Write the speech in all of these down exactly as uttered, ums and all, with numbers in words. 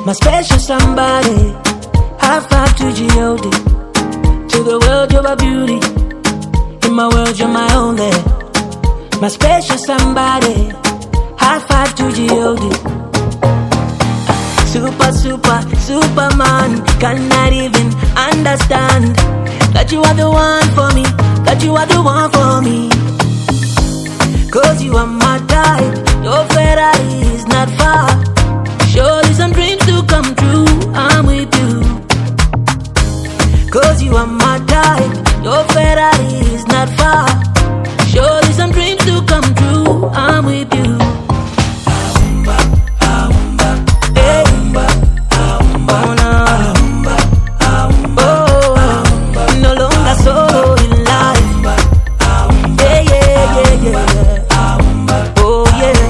my special somebody. High five to G O D. To the world, you're a beauty. In my world, you're my only. My special somebody. High five to G O D. Super, super, superman. Cannot even understand that you are the one for me. That you are the one for me. Cause you are my type. Your Ferrari is not far. Surely some dreams to come true. I'm with you. Cause you are my type. Your Ferrari is not far. Surely some dreams to come true. I'm with you. Hey. Oh, no. Oh, no longer solo in life. Yeah, yeah, yeah, yeah. Oh, yeah.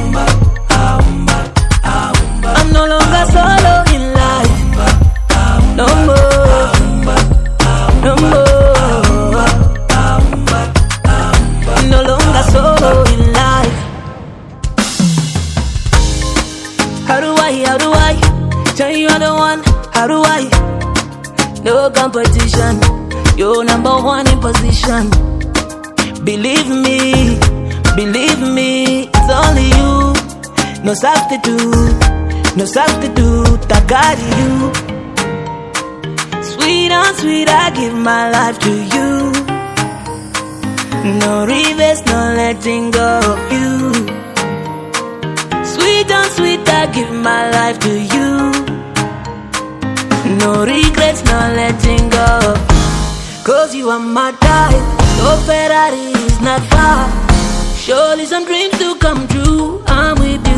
I'm no longer solo in life. No more. No more. No longer solo in life. How do I, how do I tell you you're the one? How do I? No competition. You're number one in position. Believe me, believe me, it's only you. No substitute, no substitute, I got you. Sweet and sweet, I give my life to you. No reverse, no letting go of you. Sweet and sweet, I give my life to you. No regrets, no letting go. Cause you are my type. Your Ferrari is not far. Surely some dreams do come true. I'm with you.